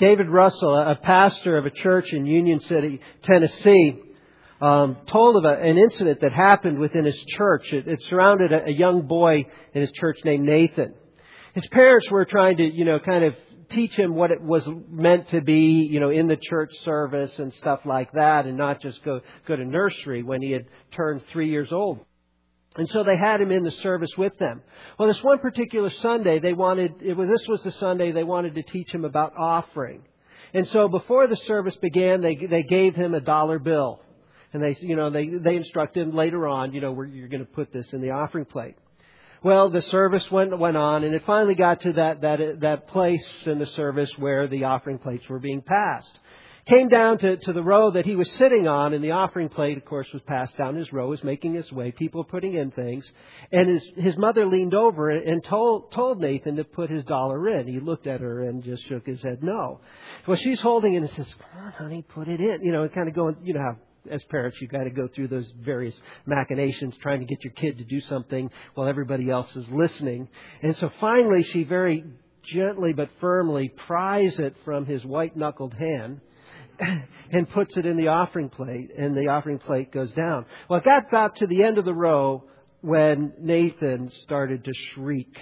David Russell, a pastor of a church in Union City, Tennessee, told of an incident that happened within his church. It surrounded a young boy in his church named Nathan. His parents were trying to, kind of teach him what it was meant to be, in the church service and stuff like that, and not just go to nursery when he had turned 3 years old. And so they had him in the service with them. Well, this one particular Sunday, this was the Sunday they wanted to teach him about offering. And so before the service began, they gave him a dollar bill. And they instructed him later on, where you're going to put this in the offering plate. Well, the service went on, and it finally got to that place in the service where the offering plates were being passed. Came down to the row that he was sitting on, and the offering plate, of course, was passed down his row, was making its way, people putting in things. And his mother leaned over and told Nathan to put his dollar in. He looked at her and just shook his head no. Well, she's holding it and says, "Come on, honey, put it in." And kind of going, how as parents you got to go through those various machinations trying to get your kid to do something while everybody else is listening. And so finally she very gently but firmly pries it from his white-knuckled hand and puts it in the offering plate, and the offering plate goes down. Well, it got about to the end of the row when Nathan started to shriek,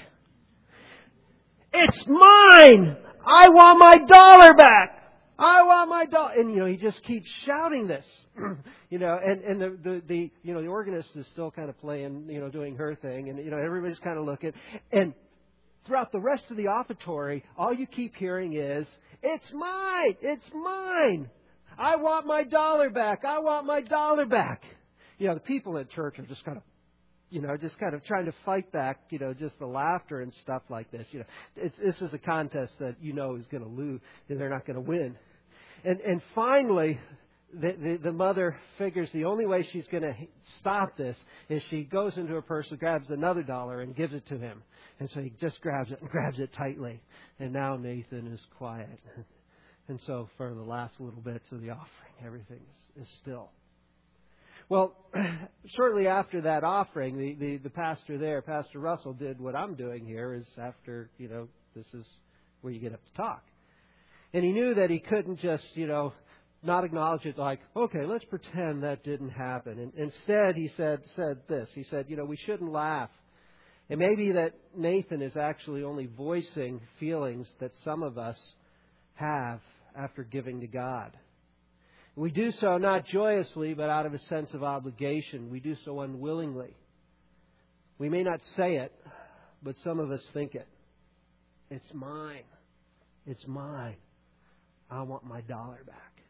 "It's mine! I want my dollar back! I want my dollar!" And, he just keeps shouting this, and the organist is still kind of playing, doing her thing, and, everybody's kind of looking. And throughout the rest of the offertory, all you keep hearing is, "It's mine! It's mine! I want my dollar back! I want my dollar back!" The people in church are just kind of trying to fight back, just the laughter and stuff like this. This is a contest that is going to lose, and they're not going to win. And finally, the mother figures the only way she's going to stop this is she goes into her purse and grabs another dollar and gives it to him. And so he just grabs it tightly. And now Nathan is quiet. And so for the last little bits of the offering, everything is still. Well, shortly after that offering, the pastor there, Pastor Russell, did what I'm doing here is after, this is where you get up to talk. And he knew that he couldn't just, not acknowledge it like, okay, let's pretend that didn't happen. And instead, he said this. He said, we shouldn't laugh. It may be that Nathan is actually only voicing feelings that some of us have after giving to God. We do so not joyously, but out of a sense of obligation. We do so unwillingly. We may not say it, but some of us think it. It's mine. It's mine. I want my dollar back.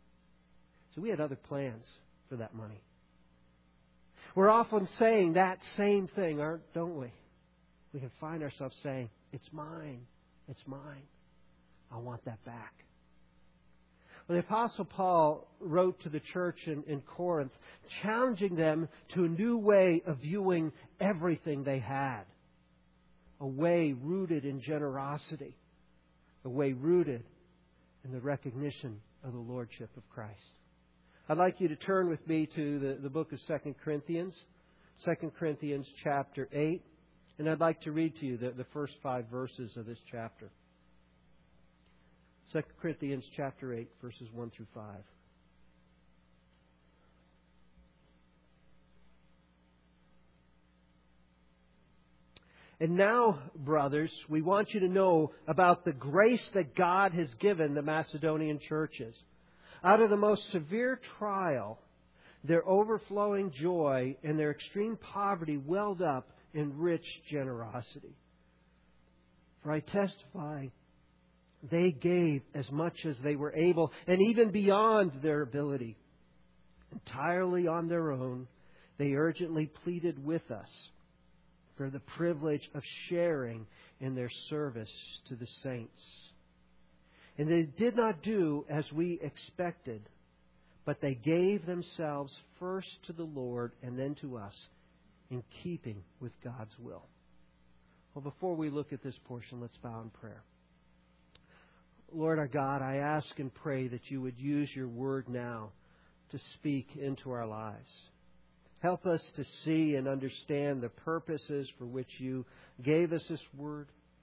So we had other plans for that money. We're often saying that same thing, don't we? We can find ourselves saying, "It's mine. It's mine. I want that back." Well, the Apostle Paul wrote to the church in Corinth, challenging them to a new way of viewing everything they had. A way rooted in generosity. A way rooted in the recognition of the Lordship of Christ. I'd like you to turn with me to the book of 2 Corinthians. 2 Corinthians chapter 8. And I'd like to read to you the first 5 verses of this chapter. 2 Corinthians chapter 8, verses 1 through 5. "And now, brothers, we want you to know about the grace that God has given the Macedonian churches. Out of the most severe trial, their overflowing joy and their extreme poverty welled up in rich generosity. For I testify, they gave as much as they were able, and even beyond their ability. Entirely on their own, they urgently pleaded with us for the privilege of sharing in their service to the saints. And they did not do as we expected, but they gave themselves first to the Lord and then to us, in keeping with God's will." Well, before we look at this portion, let's bow in prayer. Lord our God, I ask and pray that you would use your word now to speak into our lives. Help us to see and understand the purposes for which you gave us this word.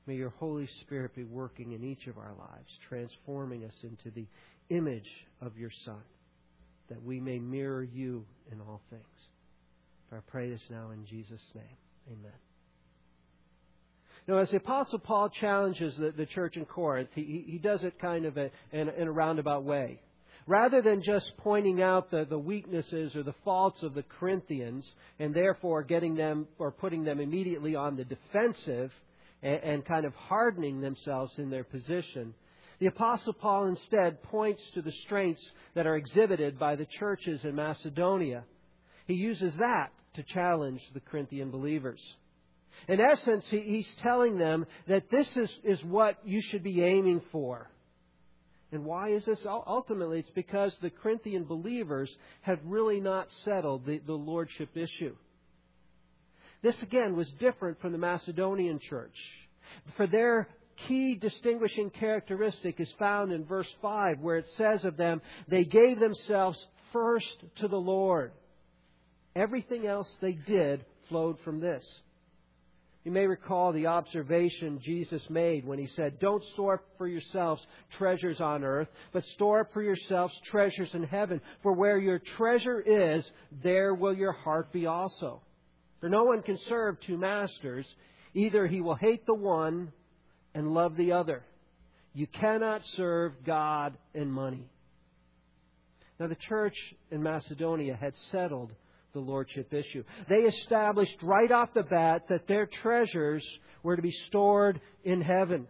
May your Holy Spirit be working in each of our lives, transforming us into the image of your Son, that we may mirror you in all things. I pray this now in Jesus' name. Amen. Now, as the Apostle Paul challenges the church in Corinth, he does it kind of in a roundabout way. Rather than just pointing out the weaknesses or the faults of the Corinthians and therefore getting them or putting them immediately on the defensive and kind of hardening themselves in their position, the Apostle Paul instead points to the strengths that are exhibited by the churches in Macedonia. He uses that to challenge the Corinthian believers. In essence, he's telling them that this is what you should be aiming for. And why is this? Ultimately, it's because the Corinthian believers have really not settled the lordship issue. This, again, was different from the Macedonian church. For their key distinguishing characteristic is found in verse 5, where it says of them, they gave themselves first to the Lord. Everything else they did flowed from this. You may recall the observation Jesus made when He said, don't store up for yourselves treasures on earth, but store up for yourselves treasures in heaven. For where your treasure is, there will your heart be also. For no one can serve two masters. Either he will hate the one and love the other. You cannot serve God and money. Now, the church in Macedonia had settled the lordship issue. They established right off the bat that their treasures were to be stored in heaven.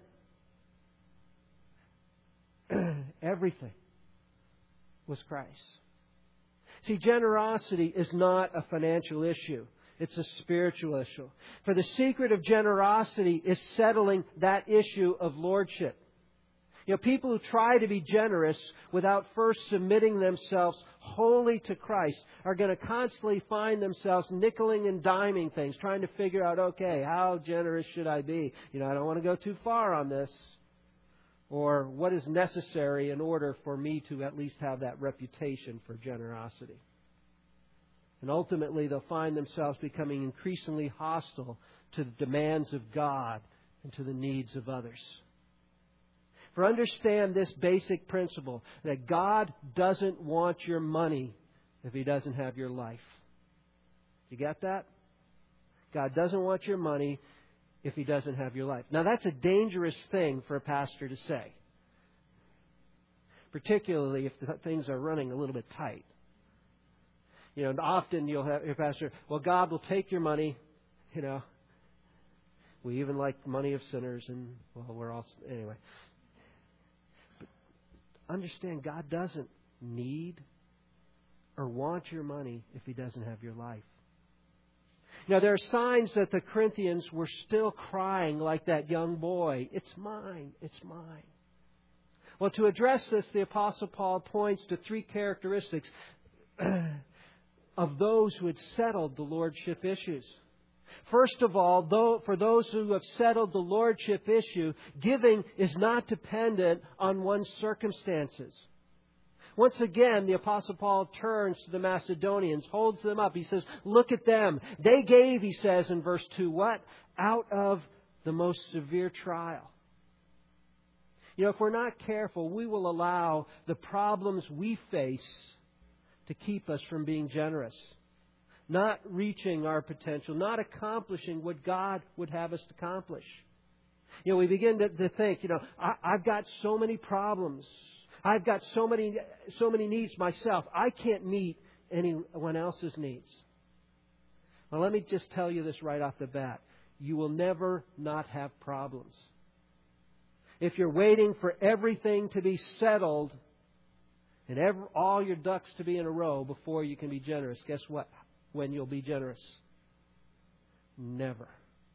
Everything was Christ. See, generosity is not a financial issue. It's a spiritual issue. For the secret of generosity is settling that issue of lordship. You know, people who try to be generous without first submitting themselves wholly to Christ are going to constantly find themselves nickeling and diming things, trying to figure out, okay, how generous should I be? You know, I don't want to go too far on this. Or what is necessary in order for me to at least have that reputation for generosity? And ultimately, they'll find themselves becoming increasingly hostile to the demands of God and to the needs of others. For understand this basic principle, that God doesn't want your money if He doesn't have your life. You get that? God doesn't want your money if He doesn't have your life. Now, that's a dangerous thing for a pastor to say. Particularly if things are running a little bit tight. You know, often you'll have your pastor, well, God will take your money, you know. We even like money of sinners, and, well, we're all, anyway. But understand, God doesn't need or want your money if He doesn't have your life. Now, there are signs that the Corinthians were still crying like that young boy. It's mine. It's mine. Well, to address this, the Apostle Paul points to three characteristics of those who had settled the lordship issues. First of all, for those who have settled the lordship issue, giving is not dependent on one's circumstances. Once again, the Apostle Paul turns to the Macedonians, holds them up. He says, look at them. They gave, he says in verse 2, what? Out of the most severe trial. You know, if we're not careful, we will allow the problems we face to keep us from being generous, not reaching our potential, not accomplishing what God would have us accomplish. You know, we begin to think, you know, I've got so many problems. I've got so many needs myself. I can't meet anyone else's needs. Well, let me just tell you this right off the bat. You will never not have problems. If you're waiting for everything to be settled and all your ducks to be in a row before you can be generous, guess what? When you'll be generous? Never.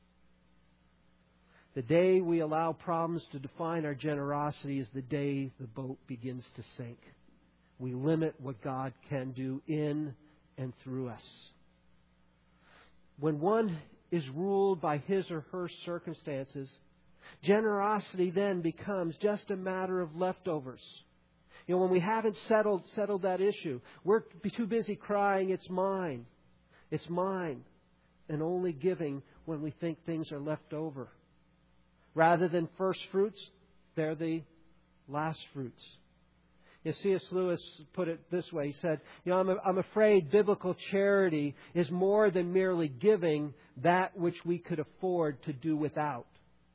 The day we allow problems to define our generosity is the day the boat begins to sink. We limit what God can do in and through us. When one is ruled by his or her circumstances, generosity then becomes just a matter of leftovers. You know, when we haven't settled that issue, we're too busy crying, it's mine. It's mine. And only giving when we think things are left over. Rather than first fruits, they're the last fruits. C.S. Lewis put it this way. He said, I'm afraid biblical charity is more than merely giving that which we could afford to do without.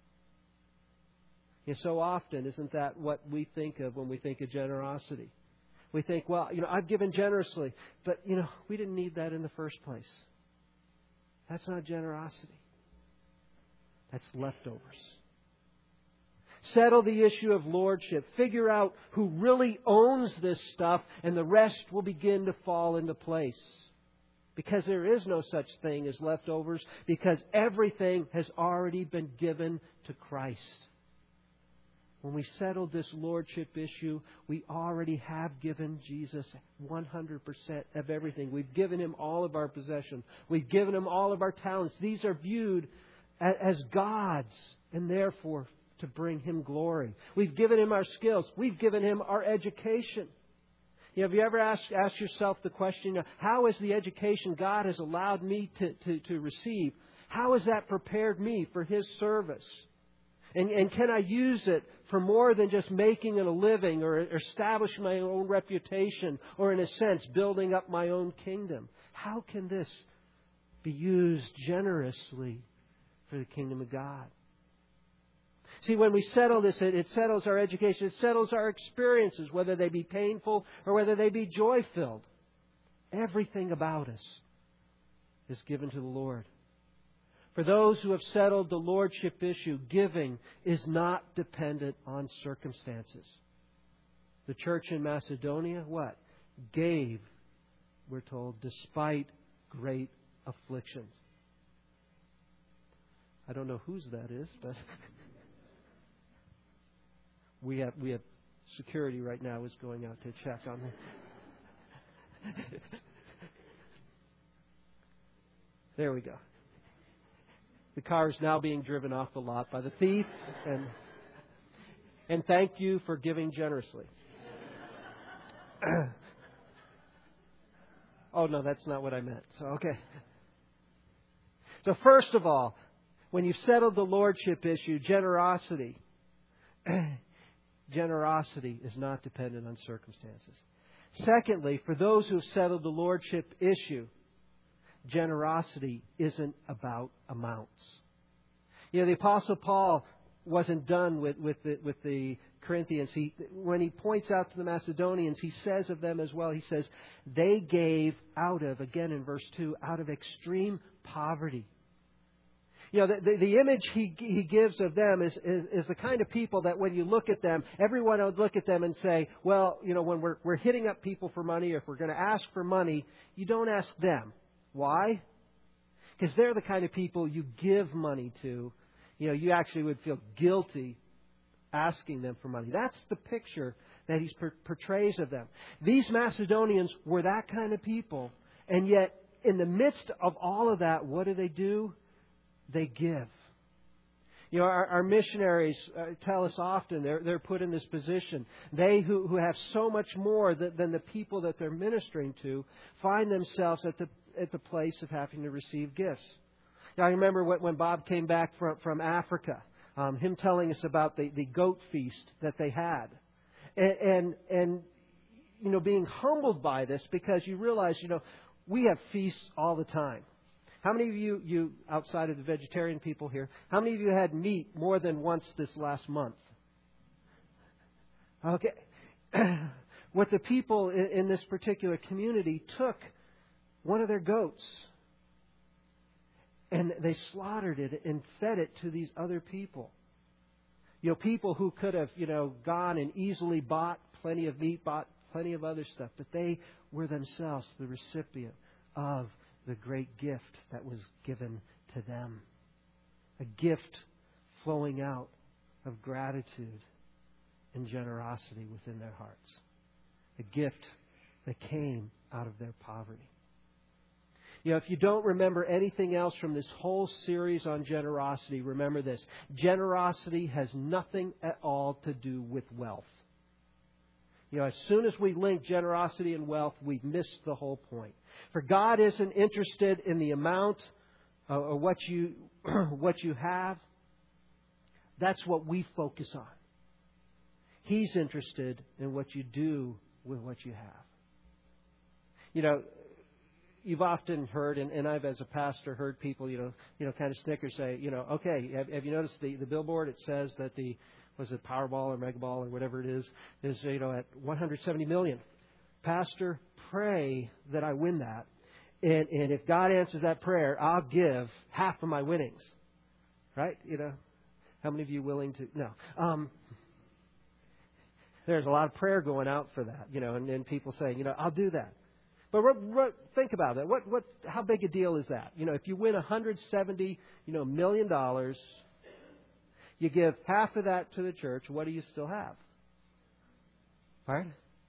So often, isn't that what we think of when we think of generosity? We think, well, I've given generously, but, we didn't need that in the first place. That's not generosity. That's leftovers. Settle the issue of lordship. Figure out who really owns this stuff, and the rest will begin to fall into place. Because there is no such thing as leftovers, because everything has already been given to Christ. When we settled this lordship issue, we already have given Jesus 100% of everything. We've given Him all of our possession. We've given Him all of our talents. These are viewed as God's, and therefore to bring Him glory. We've given Him our skills. We've given Him our education. Have you ever asked yourself the question, how is the education God has allowed me to receive, how has that prepared me for His service? And can I use it for more than just making it a living or establishing my own reputation or, in a sense, building up my own kingdom? How can this be used generously for the kingdom of God? See, when we settle this, it settles our education. It settles our experiences, whether they be painful or whether they be joy-filled. Everything about us is given to the Lord. For those who have settled the lordship issue, giving is not dependent on circumstances. The church in Macedonia, what? Gave, we're told, despite great afflictions. I don't know whose that is, but we have security right now is going out to check on it. There we go. The car is now being driven off the lot by the thief, and thank you for giving generously. Oh, no, that's not what I meant. So, okay. So first of all, when you've settled the lordship issue, generosity is not dependent on circumstances. Secondly, for those who have settled the lordship issue, generosity isn't about amounts. The Apostle Paul wasn't done with the Corinthians. When he points out to the Macedonians, he says of them as well, he says, they gave out of, again in verse 2, out of extreme poverty. The image he gives of them is the kind of people that when you look at them, everyone would look at them and say, well, when we're hitting up people for money, or if we're going to ask for money, you don't ask them. Why? Because they're the kind of people you give money to. You actually would feel guilty asking them for money. That's the picture that he portrays of them. These Macedonians were that kind of people. And yet, in the midst of all of that, what do? They give. Our missionaries tell us often they're put in this position. They who have so much more than the people that they're ministering to find themselves at the place of having to receive gifts. I remember when Bob came back from Africa, him telling us about the goat feast that they had. And being humbled by this, because you realize, we have feasts all the time. How many of you outside of the vegetarian people here, how many of you had meat more than once this last month? Okay. What the people in this particular community took one of their goats and they slaughtered it and fed it to these other people. People who could have, gone and easily bought plenty of meat, bought plenty of other stuff, but they were themselves the recipient of the great gift that was given to them. A gift flowing out of gratitude and generosity within their hearts. A gift that came out of their poverty. If you don't remember anything else from this whole series on generosity, remember this. Generosity has nothing at all to do with wealth. As soon as we link generosity and wealth, we've missed the whole point. For God isn't interested in the amount or what you have, That's what we focus on. He's interested in what you do with what you have. You know, you've often heard, and I've as a pastor heard people, kind of snicker say, okay, have you noticed the billboard? It says that was it Powerball or Megaball or whatever it is at 170 million. Pastor, pray that I win that. And if God answers that prayer, I'll give half of my winnings. Right? How many of you willing to? No. There's a lot of prayer going out for that, and people saying, I'll do that. But think about that. How big a deal is that? If you win $170 million, you give half of that to the church. What do you still have? Right?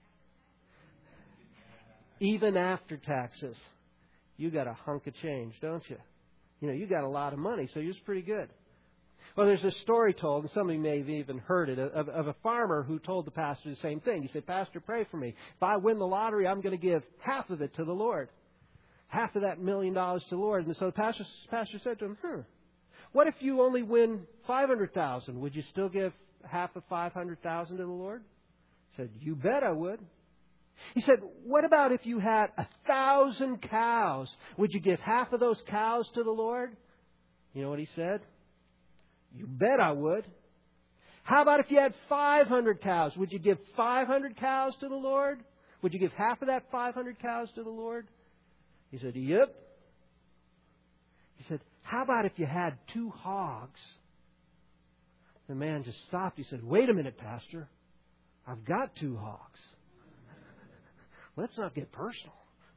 Even after taxes, you got a hunk of change, don't you? You got a lot of money, so you're pretty good. Well, there's a story told, and some of you may have even heard it, of a farmer who told the pastor the same thing. He said, Pastor, pray for me. If I win the lottery, I'm going to give half of it to the Lord. Half of that $1 million to the Lord. And so the pastor said to him, what if you only win $500,000? Would you still give half of $500,000 to the Lord? He said, you bet I would. He said, what about if you had 1,000 cows? Would you give half of those cows to the Lord? You know what he said? You bet I would. How about if you had 500 cows? Would you give 500 cows to the Lord? Would you give half of that 500 cows to the Lord? He said, yep. He said, how about if you had 2 hogs? The man just stopped. He said, wait a minute, Pastor. I've got 2 hogs. Let's not get personal.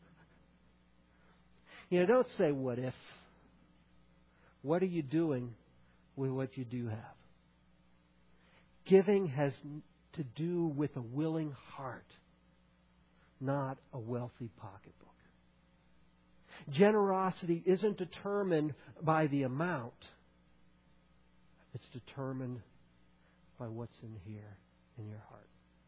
Don't say what if. What are you doing with what you do have? Giving has to do with a willing heart, not a wealthy pocketbook. Generosity isn't determined by the amount. It's determined by what's in here in your heart.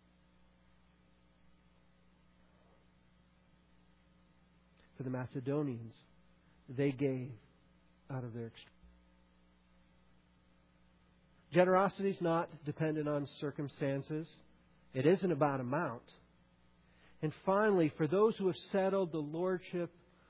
For the Macedonians, they gave out of their extreme. Generosity is not dependent on circumstances. It isn't about amount. And finally, for those who have settled the lordship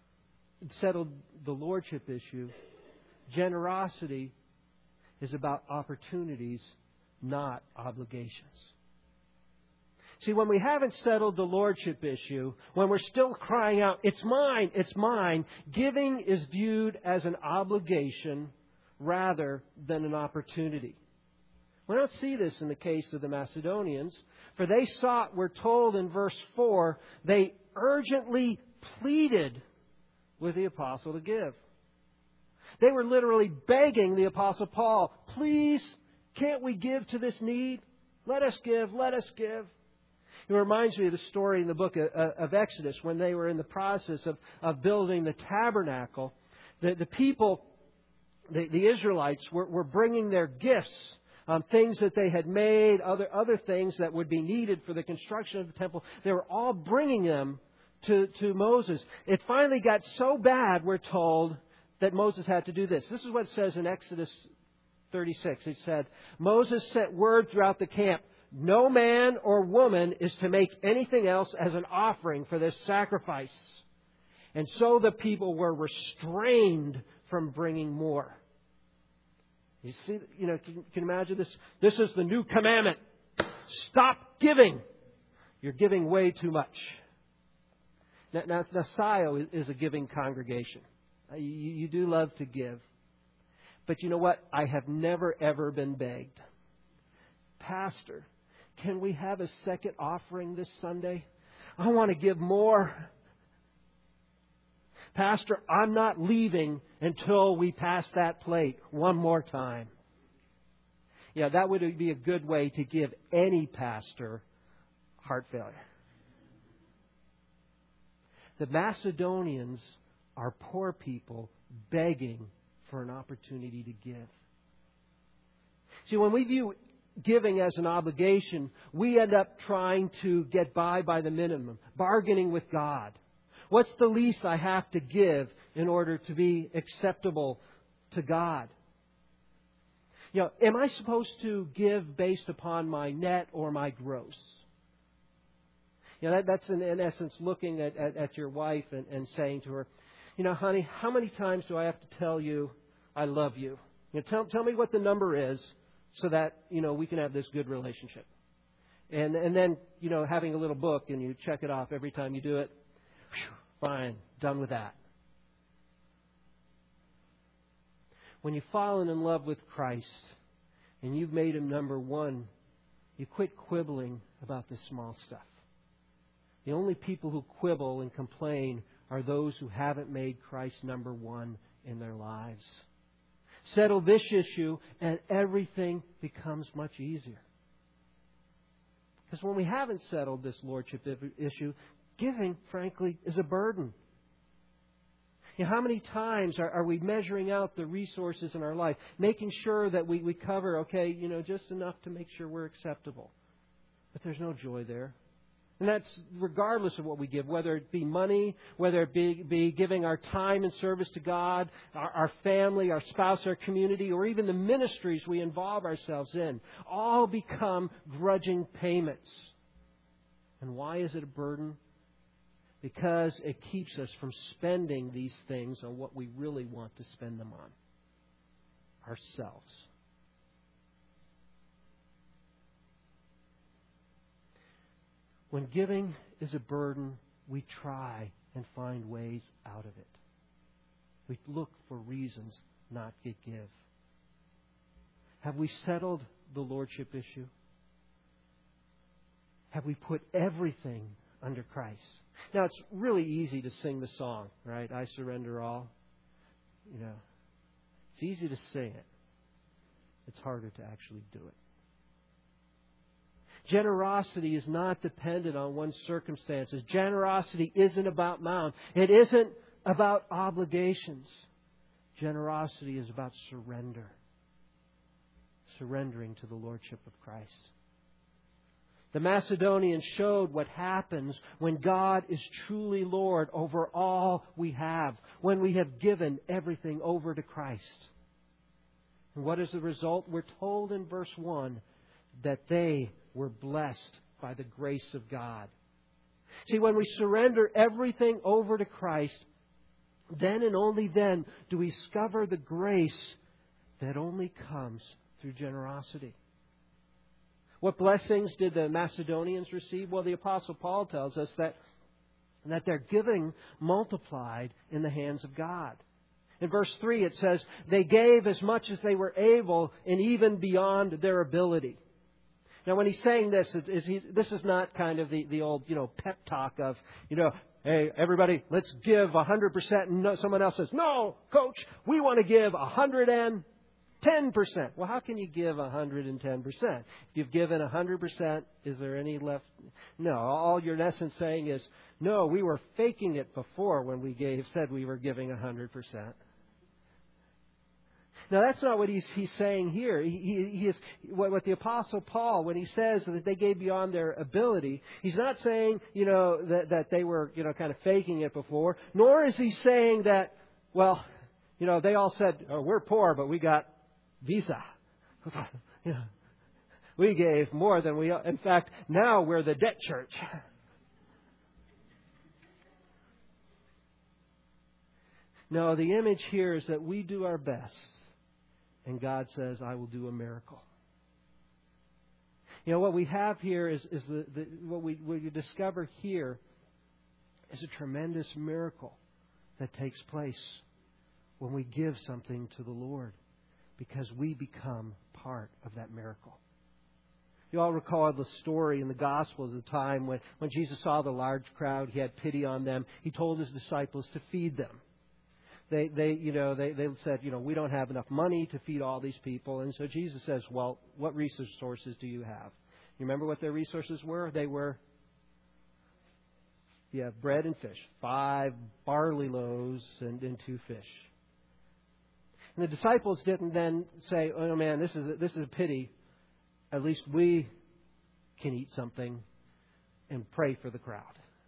issue, generosity is about opportunities, not obligations. See, when we haven't settled the lordship issue, when we're still crying out, it's mine, giving is viewed as an obligation rather than an opportunity. We don't see this in the case of the Macedonians, for they sought, we're told in verse 4, they urgently pleaded with the apostle to give. They were literally begging the apostle Paul, please, can't we give to this need? Let us give, let us give. It reminds me of the story in the book of Exodus when they were in the process of building the tabernacle. The people, the Israelites, were bringing their gifts, things that they had made, other things that would be needed for the construction of the temple. They were all bringing them to Moses. It finally got so bad, we're told, that Moses had to do this. This is what it says in Exodus 36. It said, Moses sent word throughout the camp, no man or woman is to make anything else as an offering for this sacrifice. And so the people were restrained from bringing more. You see, can you imagine this? This is the new commandment. Stop giving. You're giving way too much. Now SIO is a giving congregation. You do love to give. But you know what? I have never, ever been begged. Pastor, can we have a second offering this Sunday? I want to give more. Pastor, I'm not leaving until we pass that plate one more time. Yeah, that would be a good way to give any pastor heart failure. The Macedonians are poor people begging for an opportunity to give. See, when we view giving as an obligation, we end up trying to get by the minimum, bargaining with God. What's the least I have to give in order to be acceptable to God? Am I supposed to give based upon my net or my gross? That's in essence looking at your wife and saying to her, honey, how many times do I have to tell you I love you? Tell me what the number is so that, we can have this good relationship. And then, having a little book and you check it off every time you do it. Whew, fine, done with that. When you've fallen in love with Christ and you've made Him number one, you quit quibbling about the small stuff. The only people who quibble and complain are those who haven't made Christ number one in their lives. Settle this issue and everything becomes much easier. Because when we haven't settled this lordship issue, giving, frankly, is a burden. How many times are we measuring out the resources in our life, making sure that we cover, just enough to make sure we're acceptable. But there's no joy there. And that's regardless of what we give, whether it be money, whether it be giving our time and service to God, our family, our spouse, our community, or even the ministries we involve ourselves in, all become grudging payments. And why is it a burden? Because it keeps us from spending these things on what we really want to spend them on, ourselves. When giving is a burden, we try and find ways out of it. We look for reasons not to give. Have we settled the lordship issue? Have we put everything under Christ? Now, it's really easy to sing the song, right? I surrender all. It's easy to sing it. It's harder to actually do it. Generosity is not dependent on one's circumstances. Generosity isn't about amount. It isn't about obligations. Generosity is about surrender. Surrendering to the lordship of Christ. The Macedonians showed what happens when God is truly Lord over all we have, when we have given everything over to Christ. And what is the result? We're told in verse 1 that they were blessed by the grace of God. See, when we surrender everything over to Christ, then and only then do we discover the grace that only comes through generosity. What blessings did the Macedonians receive? Well, the Apostle Paul tells us that their giving multiplied in the hands of God. In verse 3 it says, they gave as much as they were able and even beyond their ability. Now, when he's saying this, this is not kind of the old, pep talk of, hey, everybody, let's give 100%. And someone else says, no, coach, we want to give 110%. Well, how can you give 110%? If you've given 100%, is there any left? No, all you're in essence saying is, no, we were faking it before when we said we were giving 100%. Now, that's not what he's saying here. He is what the Apostle Paul, when he says that they gave beyond their ability, he's not saying, that they were, kind of faking it before, nor is he saying that, well, they all said, oh, we're poor, but we got Visa. We gave more than in fact, now we're the debt church. No, the image here is that we do our best. And God says, I will do a miracle. What we have here is what we discover here is a tremendous miracle that takes place when we give something to the Lord, because we become part of that miracle. You all recall the story in the Gospels of the time when Jesus saw the large crowd, He had pity on them. He told His disciples to feed them. They said, we don't have enough money to feed all these people. And so Jesus says, well, what resources do you have? You remember what their resources were? They were, bread and fish. 5 barley loaves and 2 fish. And the disciples didn't then say, oh man, this is a pity. At least we can eat something and pray for the crowd.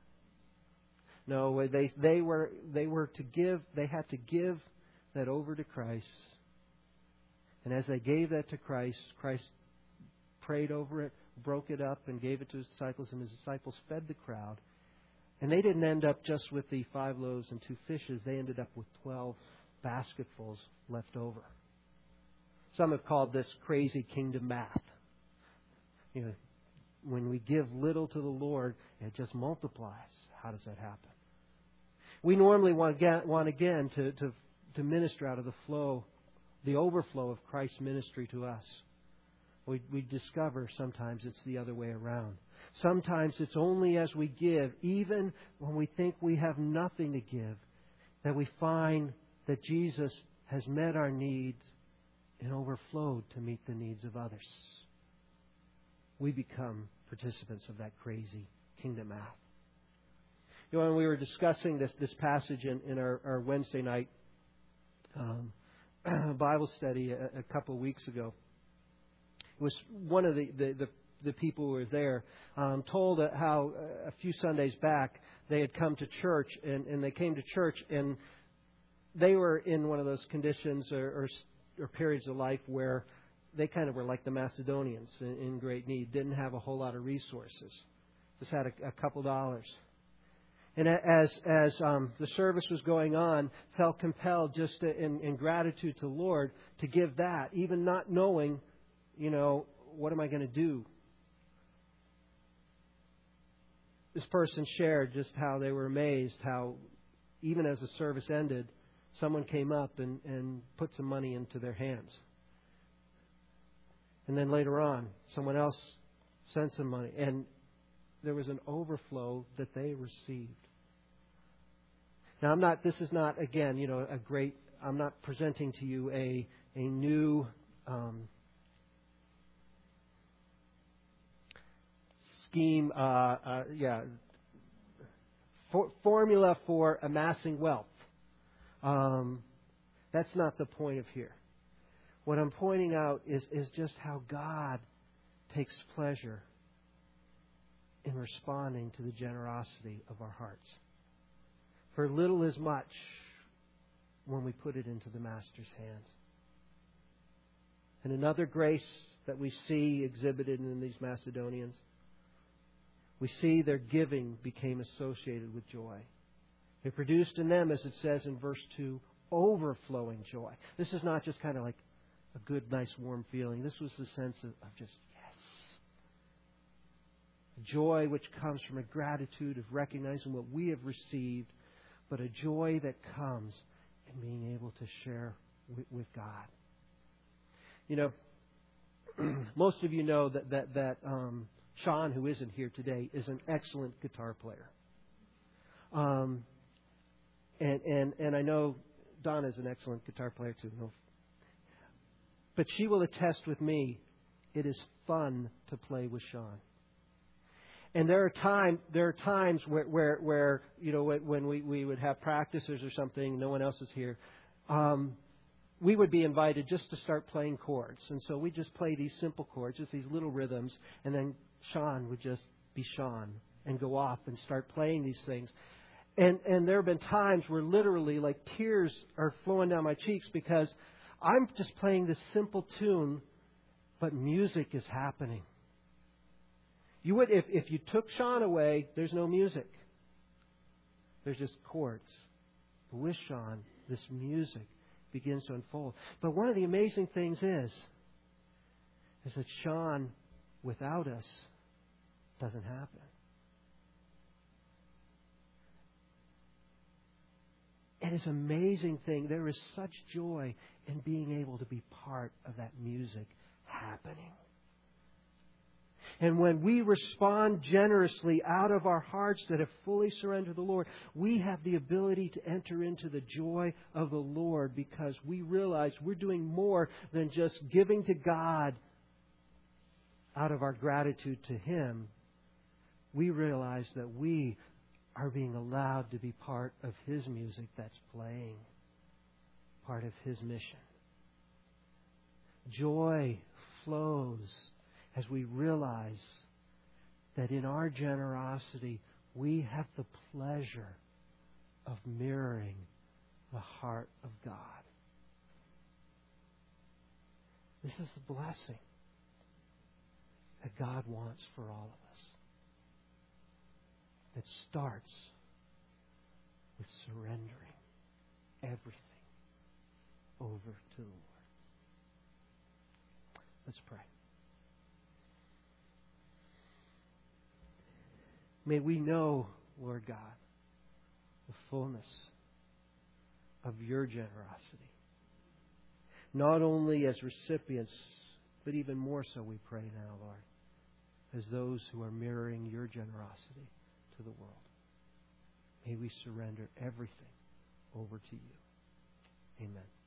No, they were to give. They had to give that over to Christ And as they gave that to Christ, Christ prayed over it, broke it up, and gave it to His disciples, and His disciples fed the crowd. And they didn't end up just with the 5 loaves and 2 fishes. They ended up with 12 basketfuls left over. Some have called this crazy kingdom math. You know, when we give little to the Lord, it just multiplies. How does that happen? We normally want again to minister out of the flow, the overflow of Christ's ministry to us. We discover sometimes it's the other way around. Sometimes it's only as we give, even when we think we have nothing to give, that we find that Jesus has met our needs and overflowed to meet the needs of others. We become participants of that crazy kingdom math. You know, when we were discussing this passage in our Wednesday night Bible study a couple of weeks ago, it was one of the people who were there told how a few Sundays back they had come to church and they came to church and they were in one of those conditions or periods of life where they kind of were like the Macedonians in great need, didn't have a whole lot of resources, just had a couple dollars. And as the service was going on, felt compelled just in gratitude to the Lord to give that, even not knowing, you know, what am I going to do? This person shared just how they were amazed how even as the service ended, someone came up and put some money into their hands. And then later on, someone else sent some money. And there was an overflow that they received. Now, this is not, again, you know, I'm not presenting to you a new scheme, formula for amassing wealth. That's not the point of here. What I'm pointing out is just how God takes pleasure in responding to the generosity of our hearts. For little is much when we put it into the Master's hands. And another grace that we see exhibited in these Macedonians, we see their giving became associated with joy. It produced in them, as it says in verse 2, overflowing joy. This is not just kind of like a good, nice, warm feeling. This was the sense of just, yes. Joy which comes from a gratitude of recognizing what we have received, but a joy that comes in being able to share with God. You know, most of you know that Sean, who isn't here today, is an excellent guitar player. And I know Donna's an excellent guitar player too. But she will attest with me, it is fun to play with Sean. And there are times where you know, when we would have practices or something, no one else is here, we would be invited just to start playing chords. And so we just play these simple chords, just these little rhythms, and then Sean would just be Sean and go off and start playing these things. And there have been times where literally like tears are flowing down my cheeks because I'm just playing this simple tune, but music is happening. You would, if you took Sean away, there's no music. There's just chords. But with Sean, this music begins to unfold. But one of the amazing things is that Sean, without us, doesn't happen. It is an amazing thing. There is such joy in being able to be part of that music happening. And when we respond generously out of our hearts that have fully surrendered to the Lord, we have the ability to enter into the joy of the Lord because we realize we're doing more than just giving to God out of our gratitude to Him. We realize that we are being allowed to be part of His music that's playing, part of His mission. Joy flows as we realize that in our generosity, we have the pleasure of mirroring the heart of God. This is the blessing that God wants for all of us. It starts with surrendering everything over to the Lord. Let's pray. May we know, Lord God, the fullness of your generosity. Not only as recipients, but even more so, we pray now, Lord, as those who are mirroring your generosity to the world. May we surrender everything over to you. Amen.